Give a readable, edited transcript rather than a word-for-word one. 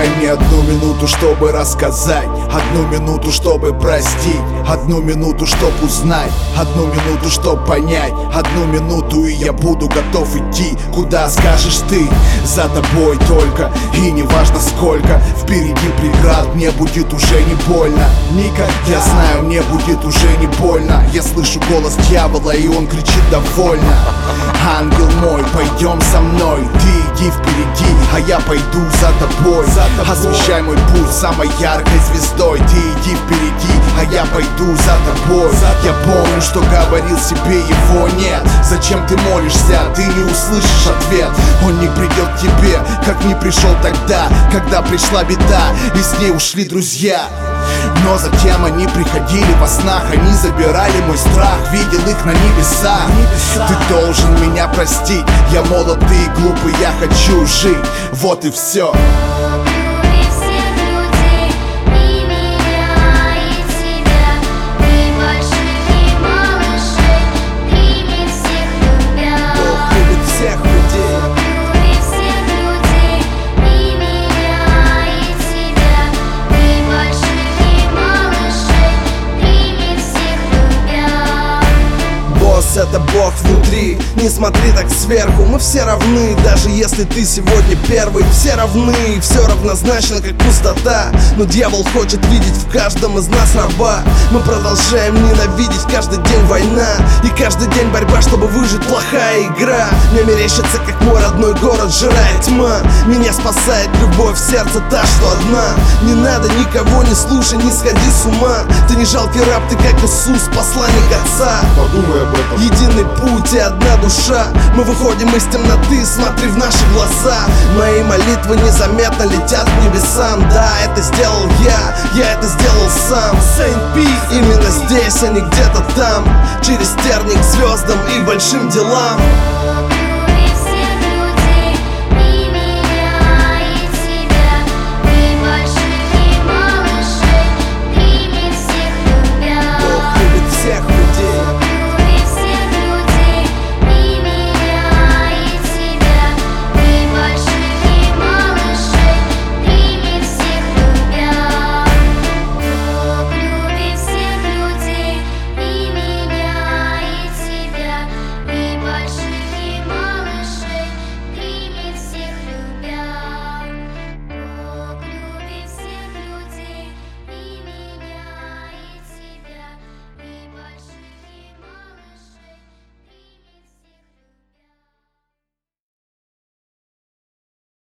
Дай мне 1 минуту, чтобы рассказать, 1 минуту, чтобы простить, 1 минуту, чтоб узнать, 1 минуту, чтоб понять, 1 минуту, и я буду готов идти, куда скажешь ты. За тобой только, и не важно сколько впереди преград, мне будет уже не больно. Никогда, я знаю, мне будет уже не больно. Я слышу голос дьявола, и он кричит довольно. Ангел мой, пойдем со мной, ты иди впереди, а я пойду за тобой. Освещай мой путь самой яркой звездой. Ты иди впереди, а я пойду за тобой. Я помню, что говорил себе, его нет. Зачем ты молишься, ты не услышишь ответ. Он не придет к тебе, как не пришел тогда, когда пришла беда, и с ней ушли друзья. Но затем они приходили во снах, они забирали мой страх, видел их на небесах. Ты должен меня простить, я молод, ты и глупый, я хочу жить, вот и все. Это Бог внутри, не смотри так сверху. Мы все равны, даже если ты сегодня первый. Все равны, все равнозначно, как пустота. Но дьявол хочет видеть в каждом из нас раба. Мы продолжаем ненавидеть, каждый день война, и каждый день борьба, чтобы выжить, плохая игра. Мне мерещится, как мой родной город сжирает тьма. Меня спасает любовь, в сердце та, что одна. Не надо никого, не слушай, не сходи с ума. Ты не жалкий раб, ты как Иисус, посланник Отца. Подумай об этом. Единый путь и одна душа. Мы выходим из темноты, смотри в наши глаза. Мои молитвы незаметно летят к небесам. Да, это сделал я это сделал сам. Saint Peace, именно здесь, а не где-то там. Через терник к звездам и большим делам.